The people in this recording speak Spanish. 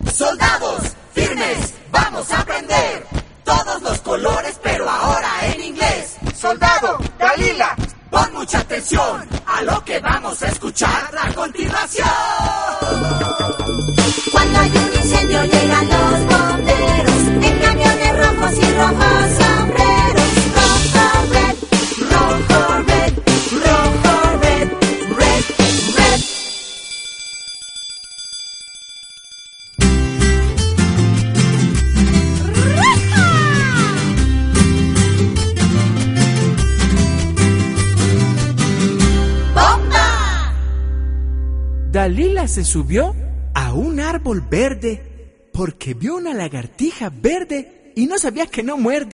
Soldados, firmes, vamos a aprender todos los colores, pero ahora en inglés. Soldado, Dalila, pon mucha atención a lo que vamos a escuchar a continuación. Cuando hay un incendio llegan los bomberos en camiones rojos y rojos sombreros. Rojo, red, rojo, red, rojo, red, red, red. ¡Bomba! Dalila se subió a un árbol verde porque vio una lagartija verde y no sabía que no muerde.